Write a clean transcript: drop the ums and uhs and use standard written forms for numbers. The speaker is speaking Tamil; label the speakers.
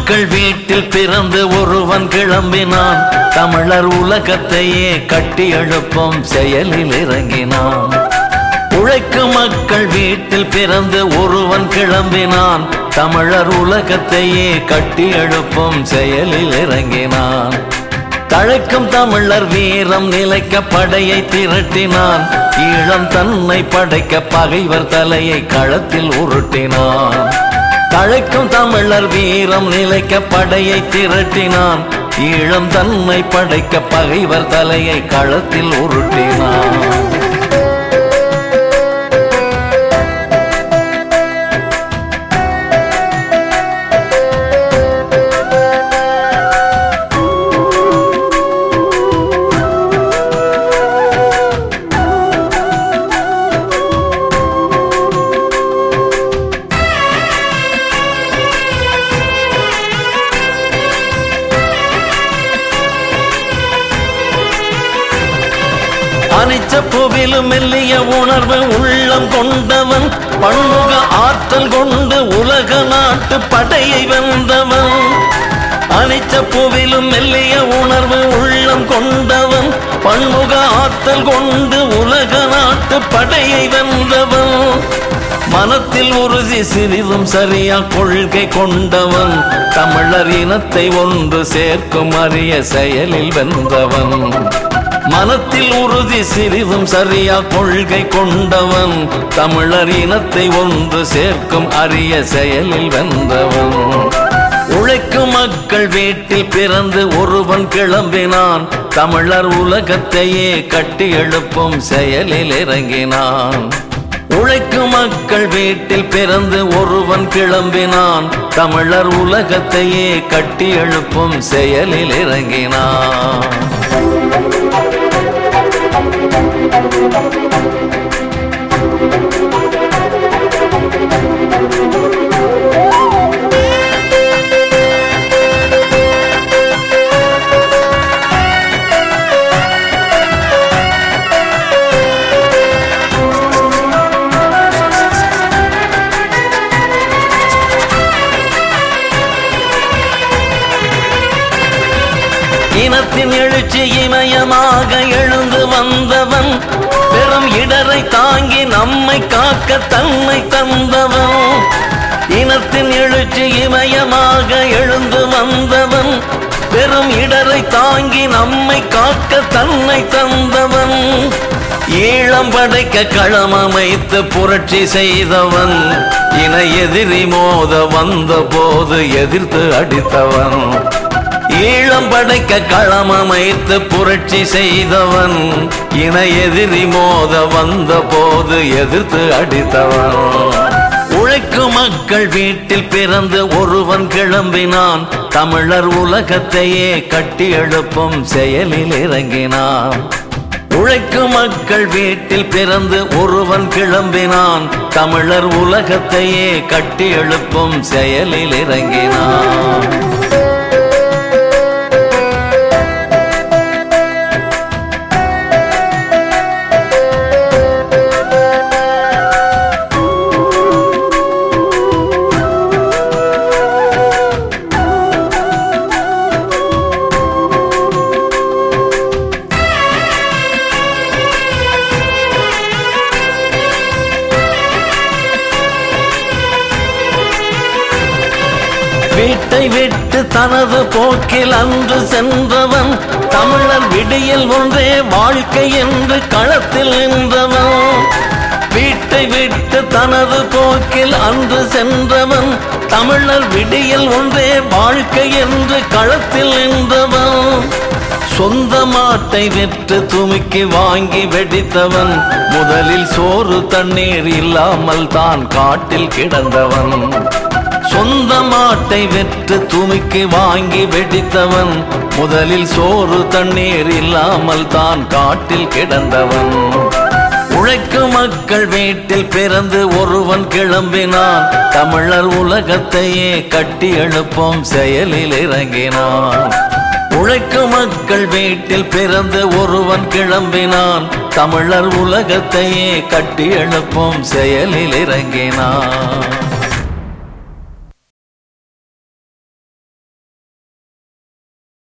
Speaker 1: மக்கள் வீட்டில் பிறந்து ஒருவன் கிளம்பினான். தமிழர் உலகத்தையே கட்டி எழுப்பும் செயலில் இறங்கினான். உழைக்கும் மக்கள் வீட்டில் பிறந்து ஒருவன் கிளம்பினான். தமிழர் உலகத்தையே கட்டி எழுப்பும் செயலில் இறங்கினான். தழைக்கும் தமிழர் வீரம் நிலைக்க படையை திரட்டினான். ஈழம் தன்னை படைக்க பகைவர் தலையை களத்தில் உருட்டினான். தழைக்கும் தமிழர் வீரம் நிலைக்க படையை திரட்டினான். ஈழம் தன்னை படைக்க பகைவர் தலையை களத்தில் உருட்டினான். அனிச்ச புவிலும் மெல்லிய உணர்வு உள்ளம் கொண்டவன். பன்முக ஆற்றல் கொண்டு உலக நாட்டு படையை வென்றவன். அனிச்ச புவிலும் மெல்லிய உணர்வு உள்ளம் கொண்டவன். பன்முக ஆற்றல் கொண்டு உலக நாட்டு படையை வென்றவன். மனத்தில் உறுதி சிறிதும் சரியா கொள்கை கொண்டவன். தமிழர் இனத்தை ஒன்று சேர்க்கும் அரிய செயலில் வென்றவன். மனத்தில் உறுதி சிறிதும் சரியா கொள்கை கொண்டவன். தமிழர் இனத்தை ஒன்று சேர்க்கும் அரிய செயலில் வென்றவன். உழைக்கும் மக்கள் வீட்டில் பிறந்து ஒருவன் கிளம்பினான். தமிழர் உலகத்தையே கட்டி எழுப்பும் செயலில் இறங்கினான். உழைக்கும் மக்கள் வீட்டில் பிறந்து ஒருவன் கிளம்பினான். தமிழர் உலகத்தையே கட்டி எழுப்பும் செயலில் இறங்கினான். இனத்தின் எழுச்சி இமயமாக எழுந்து வந்தவன். பெரும் இடரை தாங்கி நம்மை காக்க தன்னை தந்தவன். இனத்தின் எழுச்சி இமயமாக எழுந்து வந்தவன். பெரும் இடரை தாங்கி நம்மை காக்க தன்னை தந்தவன். ஈழம் படைக்க களம் அமைத்து புரட்சி செய்தவன். இன எதிரி மோத வந்த போது எதிர்த்து அடித்தவன். ஈழம் படைக்க களம் அமைத்து புரட்சி செய்தவன். இன எதிரி மோத வந்த போது எதிர்த்து அடித்தவன். உழைக்கும் மக்கள் வீட்டில் பிறந்து ஒருவன் கிளம்பினான். தமிழர் உலகத்தையே கட்டி எழுப்பும் செயலில் இறங்கினான். உழைக்கும் மக்கள் வீட்டில் பிறந்து ஒருவன் கிளம்பினான். தமிழர் உலகத்தையே கட்டி எழுப்பும் செயலில் இறங்கினான். வீட்டை விட்டு தனது போக்கில் அன்று சென்றவன். தமிழர் விடியல் ஒன்றே வாழ்க்கை என்று களத்தில் நின்றவன். வீட்டை விட்டு தனது போக்கில் அன்று சென்றவன். தமிழர் விடியல் ஒன்றே வாழ்க்கை என்று களத்தில் நின்றவன். சொந்த மாட்டை வெற்று துமிக்கி வாங்கி வெடித்தவன். முதலில் சோறு தண்ணீர் இல்லாமல் தான் காட்டில் கிடந்தவன். சொந்த மாட்டை வெற்று துமிக்கி வாங்கி வெடித்தவன். முதலில் சோறு தண்ணீர் இல்லாமல் தான் காட்டில் கிடந்தவன். உழைக்கும் மக்கள் வீட்டில் பிறந்து ஒருவன் கிளம்பினான். தமிழர் உலகத்தையே கட்டி எழுப்பும் செயலில் இறங்கினான். உழைக்கும் மக்கள் வீட்டில் பிறந்து ஒருவன் கிளம்பினான். தமிழர் உலகத்தையே கட்டி எழுப்பும் செயலில் இறங்கினான்.